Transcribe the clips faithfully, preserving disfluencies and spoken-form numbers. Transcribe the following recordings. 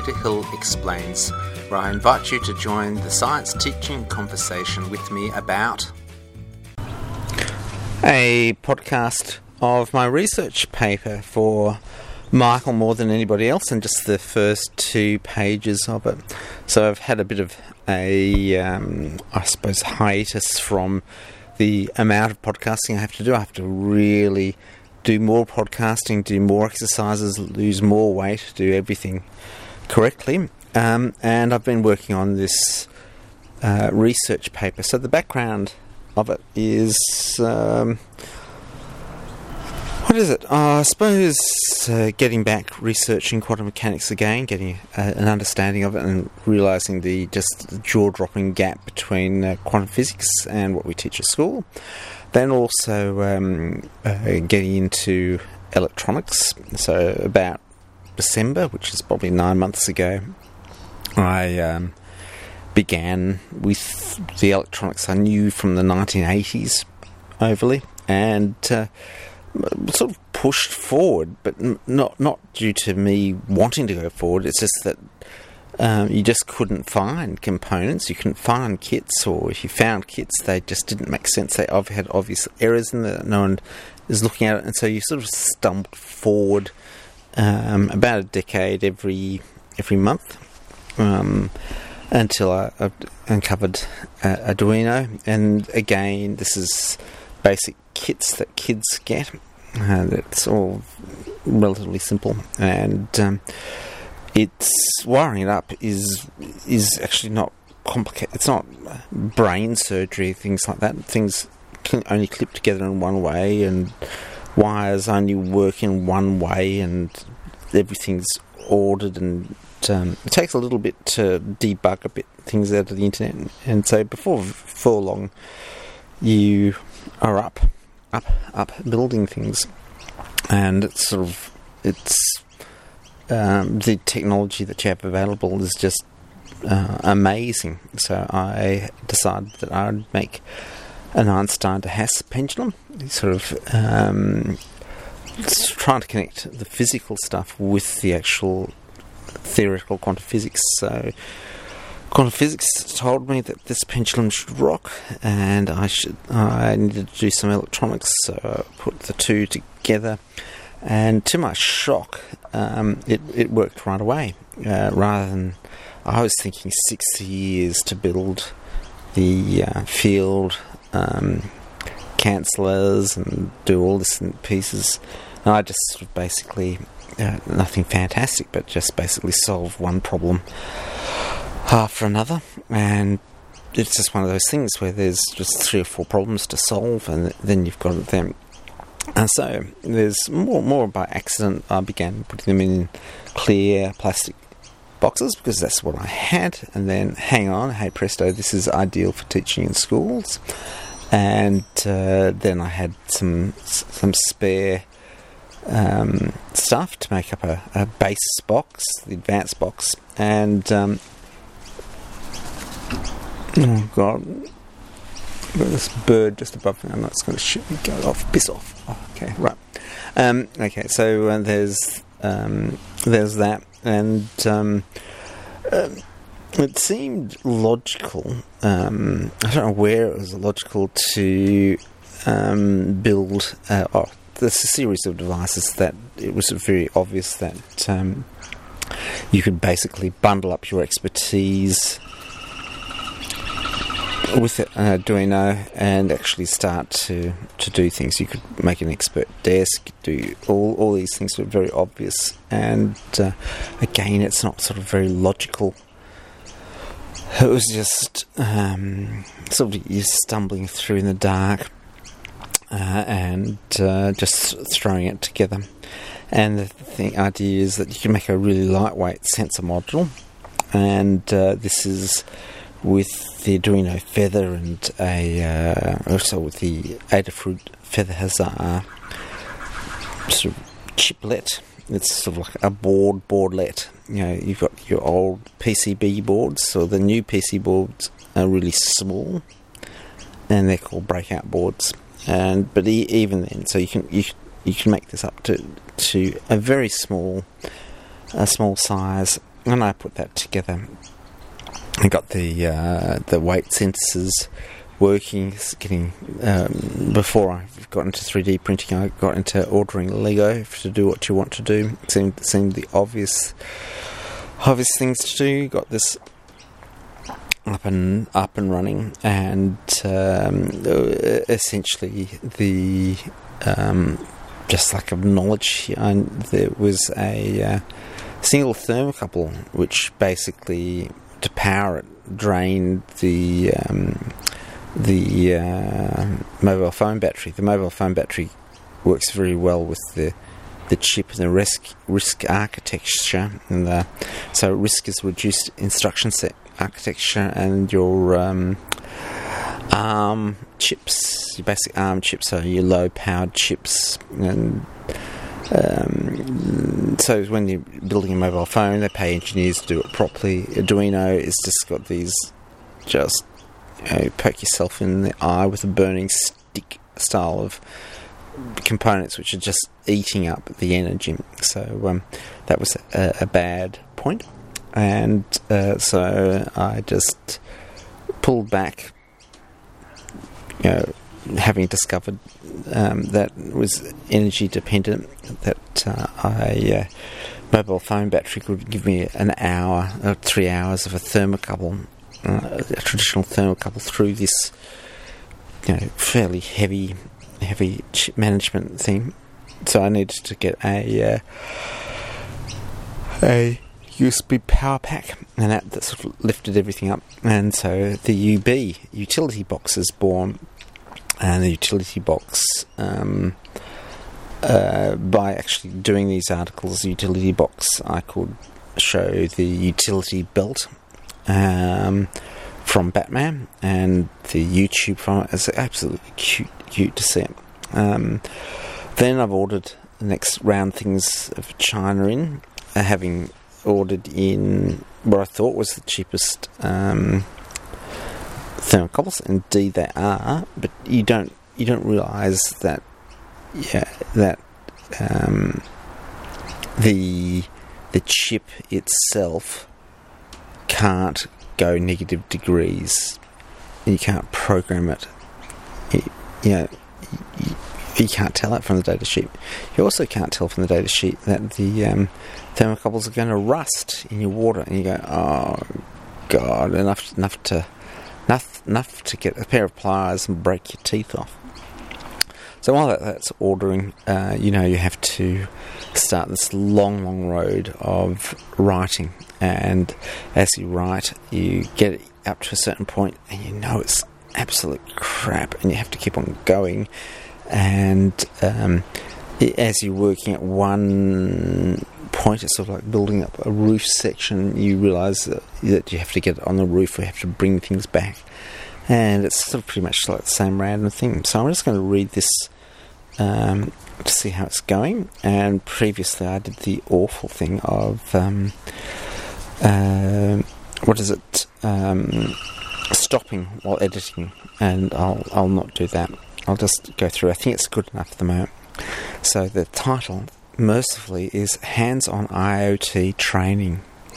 Peter Hill Explains, where I invite you to join the science teaching conversation with me about a podcast of my research paper for Michael more than anybody else, and just the first two pages of it. So I've had a bit of a, um, I suppose, hiatus from the amount of podcasting I have to do. I have to really do more podcasting, do more exercises, lose more weight, do everything correctly. Um, and I've been working on this uh, research paper. So the background of it is, um, what is it? Uh, I suppose uh, getting back, researching quantum mechanics again, getting uh, an understanding of it, and realising the just jaw-dropping gap between uh, quantum physics and what we teach at school. Then also um, uh, getting into electronics. So about December, which is probably nine months ago, I um, began with the electronics I knew from the nineteen eighties overly, and uh, sort of pushed forward, but n- not not due to me wanting to go forward. It's just that um, you just couldn't find components, you couldn't find kits, or if you found kits, they just didn't make sense. They had obvious errors in that no one is looking at it, and so you sort of stumbled forward um, about a decade every every month um, until I, I uncovered uh, Arduino. And again, this is basic kits that kids get. Uh, it's all relatively simple, and um, it's wiring it up is is actually not complicated. It's not brain surgery, things like that. Things can only clip together in one way, and wires only work in one way, and everything's ordered, and um, it takes a little bit to debug a bit things out of the internet, and so before for long you are up up up building things. And it's sort of it's um, the technology that you have available is just uh, amazing. So I decided that I would make an Einstein to Haas pendulum, sort of um, trying to connect the physical stuff with the actual theoretical quantum physics. So quantum physics told me that this pendulum should rock, and I should I needed to do some electronics, so I put the two together, and to my shock, um, it, it worked right away. Uh, rather than, I was thinking sixty years to build the uh, field um, cancellors and do all this in pieces. And I just sort of basically, uh, nothing fantastic, but just basically solve one problem after another, and it's just one of those things where there's just three or four problems to solve, and then you've got them. And so there's more more by accident. I began putting them in clear plastic boxes because that's what I had, and then hang on, hey presto, this is ideal for teaching in schools. And uh, then I had some some spare um, stuff to make up a, a base box, the advanced box, and um, oh God, I've got this bird just above me. I'm not going to shoot me. Go off, piss off. Oh, okay, right. Um, okay, so uh, there's um, there's that, and um, uh, it seemed logical. Um, I don't know where it was logical to um, build. Uh, oh, there's a series of devices that it was very obvious that um, you could basically bundle up your expertise with an Arduino and actually start to, to do things. You could make an expert desk, do all all these things were very obvious, and uh, again, it's not sort of very logical. It was just um, sort of you stumbling through in the dark uh, and uh, just throwing it together. And the thing, idea is that you can make a really lightweight sensor module, and uh, this is with the Arduino Feather and a uh, also with the Adafruit Feather Huzzah sort of chiplet. It's sort of like a board boardlet. You know, you've got your old P C B boards, so the new P C boards are really small, and they're called breakout boards. And but e- even then, so you can you you can make this up to to a very small, a small size, and I put that together. I got the uh, the weight sensors working, getting um, before I got into three D printing. I got into ordering Lego to do what you want to do. It seemed seemed the obvious obvious things to do. Got this up and up and running, and um, essentially the um, just lack of knowledge. I, there was a uh, single thermocouple which basically, to power it, drained the um, the uh, mobile phone battery. The mobile phone battery works very well with the the chip and the RISC, RISC architecture, and the, so RISC is reduced instruction set architecture, and your um, ARM chips, your basic ARM chips, are your low powered chips, and um, so when you're building a mobile phone, they pay engineers to do it properly. Arduino is just got these just, you know, poke yourself in the eye with a burning stick style of components which are just eating up the energy. So um, that was a, a bad point, and uh, so I just pulled back, you know, having discovered um, that it was energy dependent, that uh, I uh, mobile phone battery could give me an hour or three hours of a thermocouple, uh, a traditional thermocouple, through this, you know, fairly heavy heavy chip management thing. So I needed to get a uh, a U S B power pack, and that, that sort of lifted everything up. And so the U B utility box is born, and the utility box, um, uh, by actually doing these articles, the utility box, I could show the utility belt um, from Batman, and the YouTube from it. It's absolutely cute, cute to see it. Um, then I've ordered the next round things of China in, uh, having ordered in what I thought was the cheapest um, thermocouples. Indeed, they are, but you don't you don't realise that yeah that um, the the chip itself can't go negative degrees. You can't program it. You, you know, you, you can't tell that from the data sheet. You also can't tell from the data sheet that the um, thermocouples are going to rust in your water, and you go, oh god, enough enough to enough enough to get a pair of pliers and break your teeth off. So while that, that's ordering, uh, you know, you have to start this long, long road of writing, and as you write, you get up to a certain point, and you know it's absolute crap, and you have to keep on going. And um, as you're working at one point, it's sort of like building up a roof section. You realise that, that you have to get it on the roof, or you have to bring things back, and it's sort of pretty much like the same random thing. So I'm just going to read this um, to see how it's going. And previously I did the awful thing of um, uh, what is it um, stopping while editing, and I'll I'll not do that. I'll just go through. I think it's good enough at the moment. So the title, mercifully, is Hands-on I O T Training.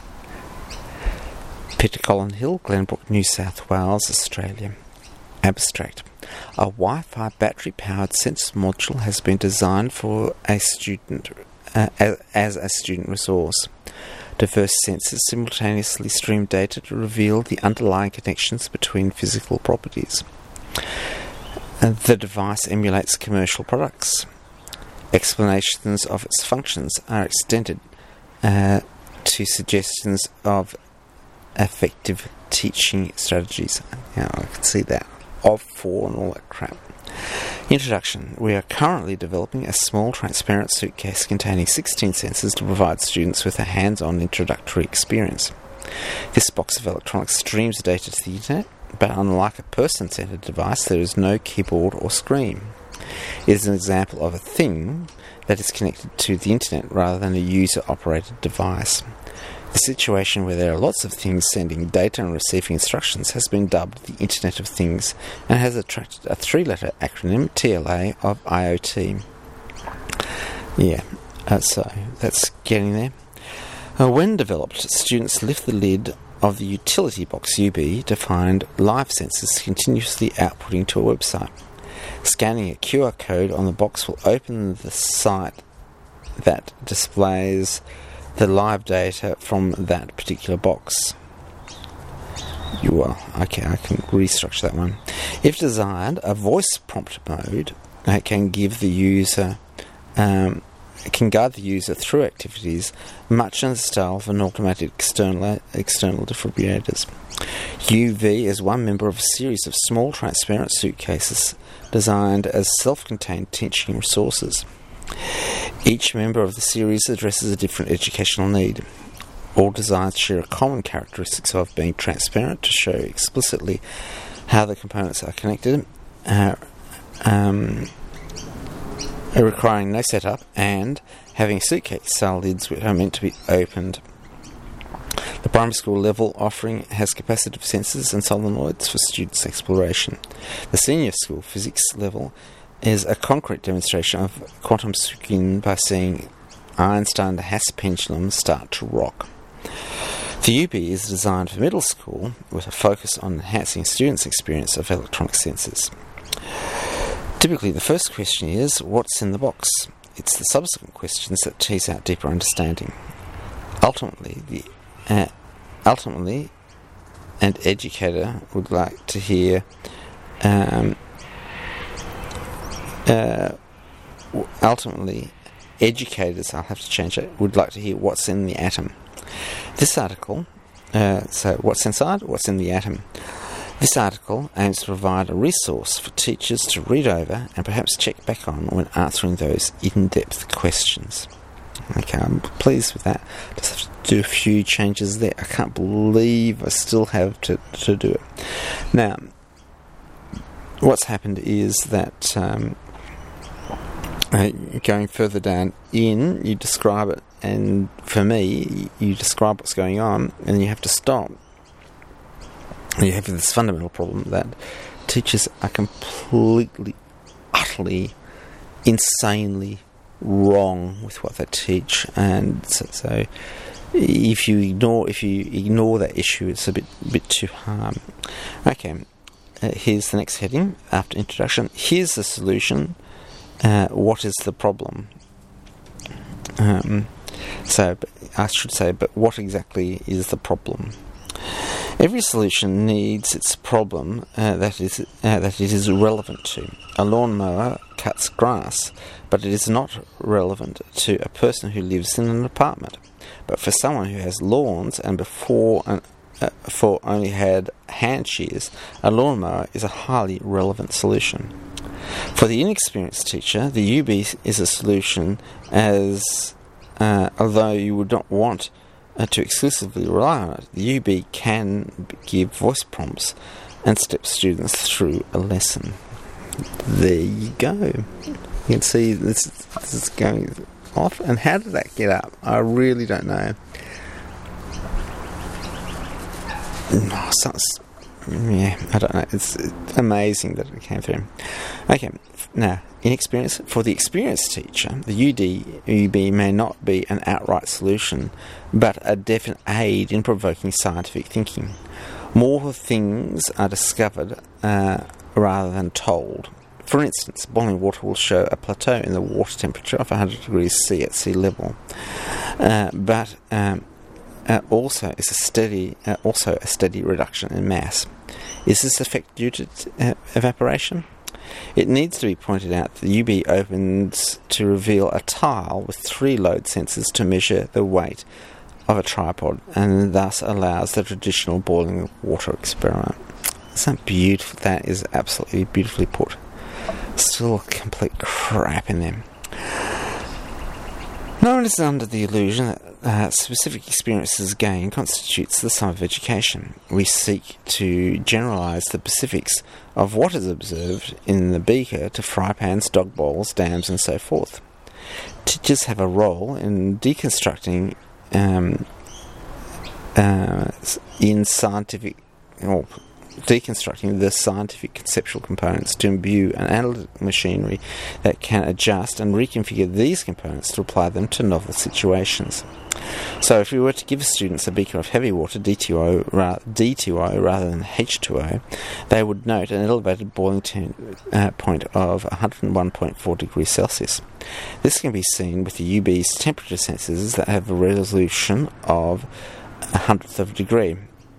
Peter Colin Hill, Glenbrook, New South Wales, Australia. Abstract. A Wi-Fi battery-powered sensor module has been designed for a student uh, as, as a student resource. Diverse sensors simultaneously stream data to reveal the underlying connections between physical properties. The device emulates commercial products. Explanations of its functions are extended uh, to suggestions of effective teaching strategies. Now, I can see that. Of, for, and all that crap. Introduction. We are currently developing a small transparent suitcase containing sixteen sensors to provide students with a hands-on introductory experience. This box of electronics streams data to the internet, but unlike a person-centered device, there is no keyboard or screen. It is an example of a thing that is connected to the internet rather than a user-operated device. The situation where there are lots of things sending data and receiving instructions has been dubbed the Internet of Things, and has attracted a three-letter acronym, T L A, of I O T. Yeah, uh, so that's getting there. Uh, when developed, students lift the lid of the utility box U B to find live sensors continuously outputting to a website. Scanning a Q R code on the box will open the site that displays the live data from that particular box. You are okay. I can restructure that one. If desired, a voice prompt mode uh, can give the user um, can guide the user through activities much in the style of an automatic external external defibrillators. U V is one member of a series of small transparent suitcases designed as self-contained teaching resources. Each member of the series addresses a different educational need. All designs share a common characteristics of being transparent to show explicitly how the components are connected, uh, um, requiring no setup, and having suitcase-style lids which are meant to be opened. The primary school level offering has capacitive sensors and solenoids for students' exploration. The senior school physics level is a concrete demonstration of quantum skin by seeing Einstein-Hasse pendulum start to rock. The U B is designed for middle school with a focus on enhancing students' experience of electronic sensors. Typically, the first question is, what's in the box? It's the subsequent questions that tease out deeper understanding. Ultimately, the uh, ultimately, an educator would like to hear um, uh, ultimately, educators, I'll have to change it, would like to hear what's in the atom. This article, uh, so what's inside, what's in the atom? This article aims to provide a resource for teachers to read over and perhaps check back on when answering those in-depth questions. Okay, I'm pleased with that. Just have to do a few changes there. I can't believe I still have to, to do it. Now, what's happened is that um, uh, going further down in, you describe it, and for me, you describe what's going on, and you have to stop. You have this fundamental problem that teachers are completely, utterly, insanely wrong with what they teach, and so, so if you ignore if you ignore that issue, it's a bit bit too hard. Okay, uh, here's the next heading after introduction. Here's the solution. Uh, what is the problem? Um, so I should say, but what exactly is the problem? Every solution needs its problem uh, that is uh, that it is relevant to. A lawnmower cuts grass, but it is not relevant to a person who lives in an apartment. But for someone who has lawns and before an, uh, for only had hand shears, a lawnmower is a highly relevant solution. For the inexperienced teacher, the U B is a solution as uh, although you would not want Uh, to exclusively rely on it, the U B can give voice prompts and step students through a lesson. There you go. You can see this, this is going off. And how did that get up? I really don't know. Oh, sounds, yeah, I don't know. It's amazing that it came through. Okay, now, inexperience. For the experienced teacher, the U D U B may not be an outright solution, but a definite aid in provoking scientific thinking. More things are discovered uh, rather than told. For instance, boiling water will show a plateau in the water temperature of one hundred degrees C at sea level, uh, but um, uh, also is a steady, uh, also a steady reduction in mass. Is this effect due to uh, evaporation? It needs to be pointed out that the U B opens to reveal a tile with three load sensors to measure the weight of a tripod, and thus allows the traditional boiling water experiment. Isn't that beautiful? That is absolutely beautifully put. Still complete crap in them. No one is under the illusion that uh, specific experiences gained constitutes the sum of education. We seek to generalise the specifics of what is observed in the beaker to fry pans, dog bowls, dams, and so forth. Teachers have a role in deconstructing um, uh, in scientific, or deconstructing the scientific conceptual components to imbue an analytical machinery that can adjust and reconfigure these components to apply them to novel situations. So if we were to give students a beaker of heavy water, D two O, ra- D two O rather than H two O, they would note an elevated boiling te- uh, point of one hundred one point four degrees Celsius. This can be seen with the U B's temperature sensors that have a resolution of a hundredth of a degree.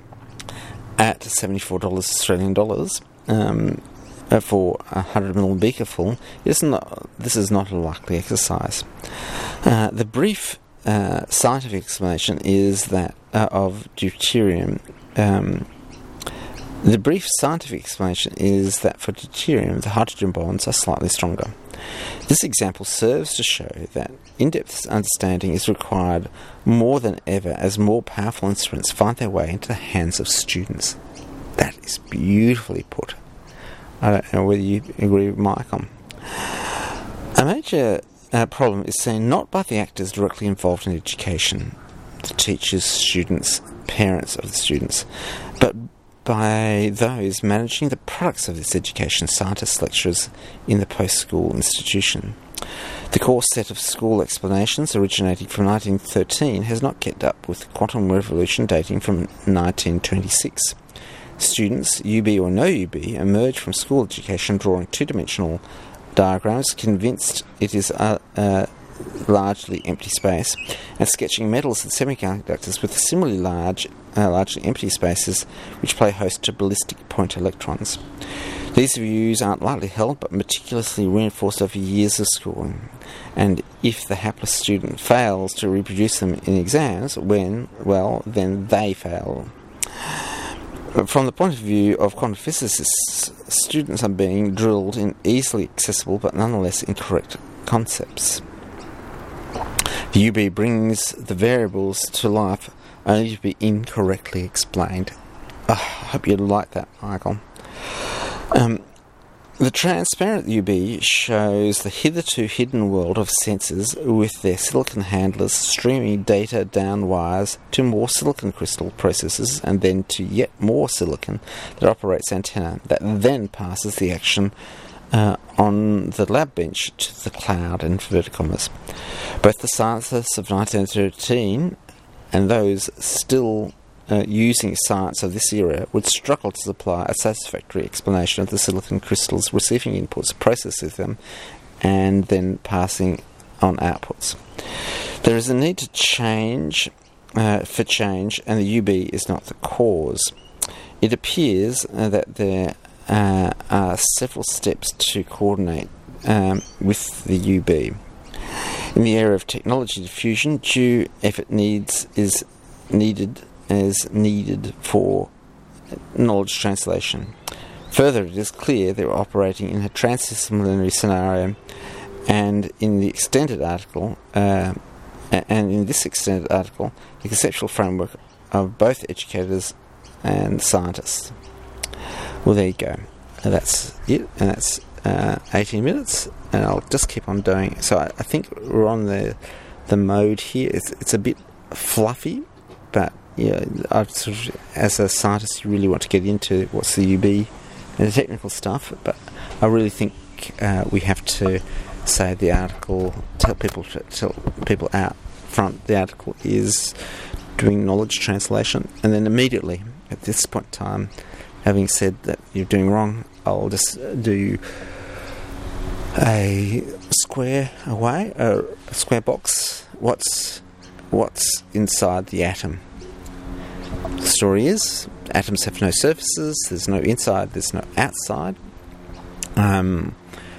At seventy-four dollars Australian dollars um, for a one hundred milliliter beaker full, this is not, this is not a likely exercise. Uh, the brief uh, scientific explanation is that uh, of deuterium. Um, the brief scientific explanation is that for deuterium, the hydrogen bonds are slightly stronger. This example serves to show that in-depth understanding is required more than ever as more powerful instruments find their way into the hands of students. That is beautifully put. I don't know whether you agree with Michael. A major uh, problem is seen not by the actors directly involved in education, the teachers, students, parents of the students, but by those managing the products of this education, scientists, lecturers in the post-school institution. The core set of school explanations originating from nineteen thirteen has not kept up with the quantum revolution dating from nineteen twenty-six. Students, U B or no U B, emerge from school education drawing two-dimensional diagrams, convinced it is a, a largely empty space, and sketching metals and semiconductors with similarly large, uh, largely empty spaces which play host to ballistic point electrons. These views aren't lightly held but meticulously reinforced over years of schooling, and if the hapless student fails to reproduce them in exams, when, well, then they fail. From the point of view of quantum physicists, students are being drilled in easily accessible but nonetheless incorrect concepts. The U B brings the variables to life only to be incorrectly explained. Oh, I hope you like that, Michael. Um, the transparent U B shows the hitherto hidden world of sensors with their silicon handlers streaming data down wires to more silicon crystal processors and then to yet more silicon that operates antenna that then passes the action Uh, on the lab bench to the cloud, in inverted commas. Both the scientists of nineteen thirteen and those still uh, using science of this era would struggle to supply a satisfactory explanation of the silicon crystals receiving inputs, processing them, and then passing on outputs. There is a need to change uh, for change, and the U B is not the cause. It appears uh, that there Uh, are several steps to coordinate um, with the U B. In the area of technology diffusion, due effort needs is needed as needed for knowledge translation. Further, it is clear they are operating in a transdisciplinary scenario, and in the extended article, uh, and in this extended article, the conceptual framework of both educators and scientists. Well, there you go. And that's it, and that's uh, eighteen minutes, and I'll just keep on doing it. So I, I think we're on the the mode here. It's it's a bit fluffy, but yeah, I sort of, as a scientist, you really want to get into what's the U B and the technical stuff. But I really think uh, we have to say the article, tell people tell people out front, the article is doing knowledge translation, and then immediately at this point in time, having said that you're doing wrong, I'll just do a square away, a square box. What's what's inside the atom? The story is, atoms have no surfaces, there's no inside, there's no outside. Um,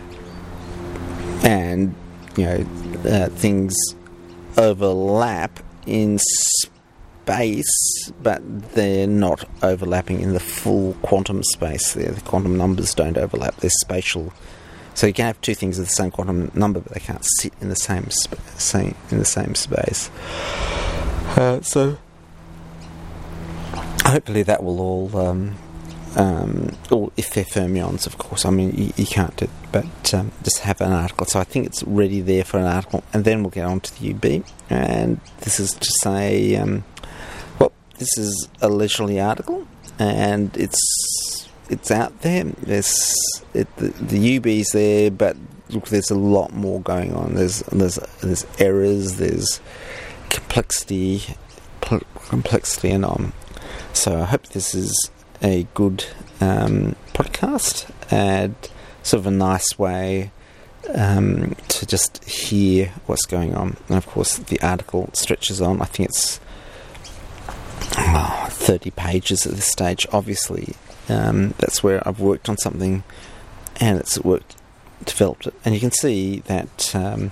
and, you know, uh, things overlap in space, but they're not overlapping in the full quantum space. The, the quantum numbers don't overlap. They're spatial. So you can have two things of the same quantum number, but they can't sit in the same sp- same in the same space. Uh, so hopefully that will all, um, um, or if they're fermions, of course. I mean, you, you can't do it, but um, just have an article. So I think it's ready there for an article, and then we'll get on to the U B. And this is to say, um, well, this is a leisurely article. and it's it's out there. There's it, the, the U B's there, but look, there's a lot more going on. There's there's there's errors. There's complexity, pl- complexity, and on. So I hope this is a good um, podcast and sort of a nice way um, to just hear what's going on. And of course, the article stretches on. I think it's oh, thirty pages at this stage. Obviously, um, that's where I've worked on something, and it's worked, developed it, and you can see that. Um,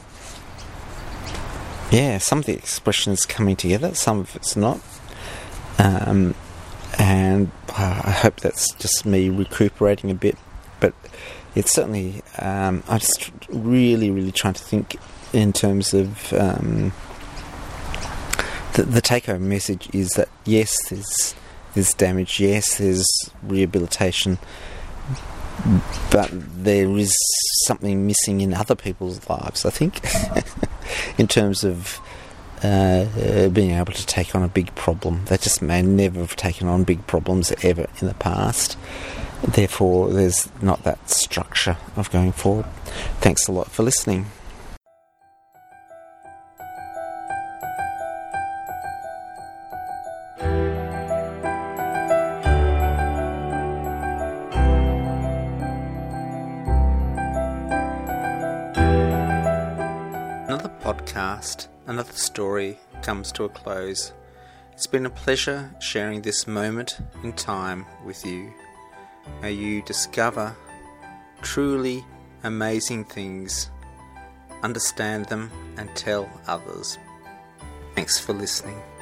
yeah, some of the expression is coming together. Some of it's not. Um, and uh, I hope that's just me recuperating a bit, but it's certainly um, I'm just really really trying to think in terms of um, the, the take-home message is that yes, there's there's damage, yes, there's rehabilitation, but there is something missing in other people's lives, I think, in terms of Uh, uh, being able to take on a big problem. They just may never have taken on big problems ever in the past. Therefore, there's not that structure of going forward. Thanks a lot for listening. Another podcast, another story comes to a close. It's been a pleasure sharing this moment in time with you. May you discover truly amazing things, understand them, and tell others. Thanks for listening.